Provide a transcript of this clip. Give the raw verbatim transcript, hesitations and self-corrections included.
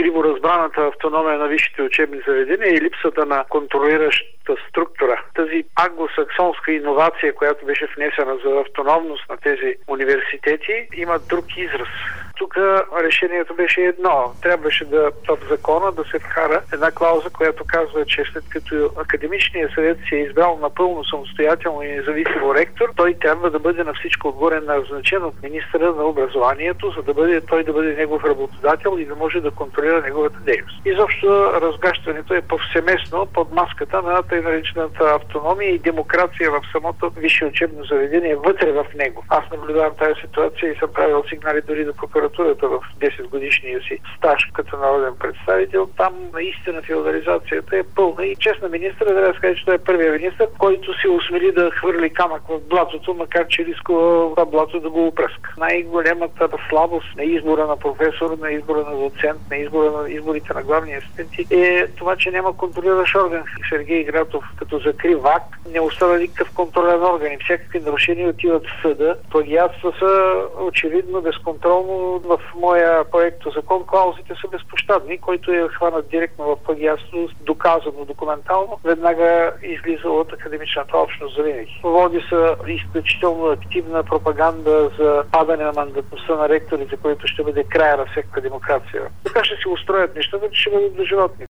криво разбраната автономия на висшите учебни заведения и липсата на контролираща структура. Тази англосаксонска иновация, която беше внесена за автономност на тези университети, има друг израз. Тук решението беше едно. Трябваше да в закона да се вкара една клауза, която казва, че след като академичният съвет се е избрал напълно самостоятелно и независимо ректор, той трябва да бъде на всичко отгоре назначен от министъра на образованието, за да бъде той да бъде негов работодател и да може да контролира неговата дейност. Изобщо разгащането е повсеместно под маската на тъй наречената автономия и демокрация в самото висше учебно заведение вътре в него. Аз наблюдавам тази ситуация и съм правил сигнали дори до прокуратурата в десет годишния си стаж като народен представител. Там наистина феодализацията е пълна и честно министър трябва да се каже, че той е първият министър, който се осмели да хвърли камък в блатото, макар че рискува това блато да го опръска. Най-големата слабост на избора на професор, на избора на доцент, на избора на изборите на главни асистенти е това, че няма контролиращ орган. Сергей Гратов като закри ВАК не остава никакъв контролен орган и всякакви нарушения отиват в съда. Плагиатства са очевидно безконтролно. В моя проекто закон клаузите са безпощадни. Който е хванат директно в плагиатство, доказано документално, веднага излиза от академичната общност за винаги. Води са изключително активна пропаганда за падане на мандатността на ректорите, което ще бъде края на всяка демокрация. Така ще се устроят нещата, че ще бъдат доживотни.